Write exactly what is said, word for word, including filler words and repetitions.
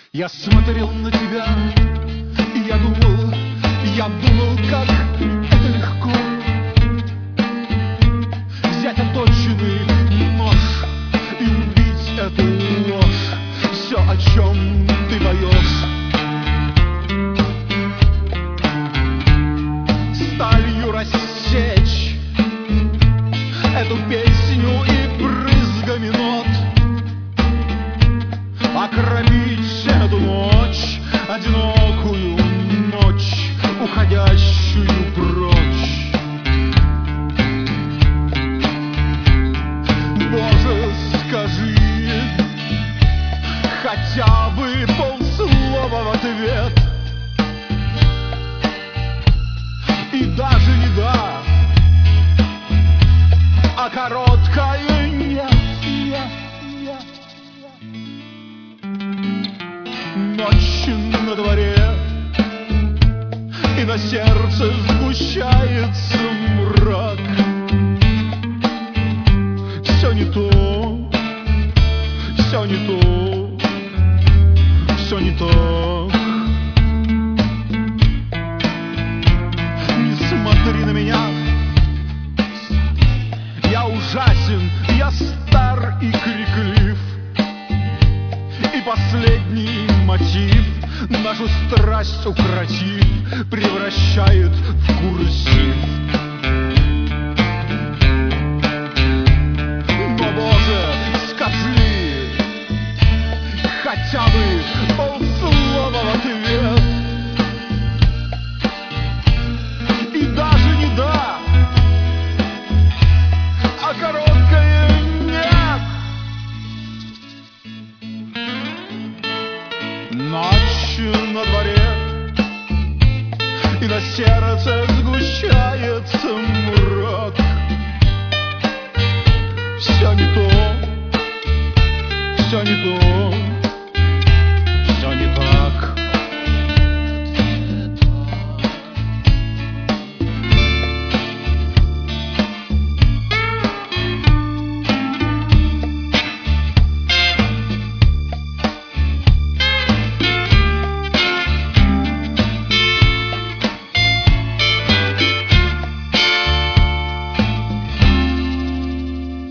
Я смотрел на тебя, и я думал, я думал, как это легко взять отточенный нож и убить эту ложь. Все, о чем ты поешь, сталью рассечь эту песню и брызгами нот, окропить эту ночь, одинокую ночь, уходящую прочь. Боже, скажи хотя бы полслова в ответ, и даже не да, а короткое нет, нет, нет. Ночь на дворе, и на сердце сгущается мрак. Все не то, все не то, все не так. Не смотри на меня, я ужасен, я стар и криклив, и последний мотив нашу страсть укротив превращает в курсив. Но, Боже, скажи хотя бы полслова в ответ, и даже не да, а короткое нет. Ночь на дворе, и на сердце сгущается мрак. Все не то, все не то,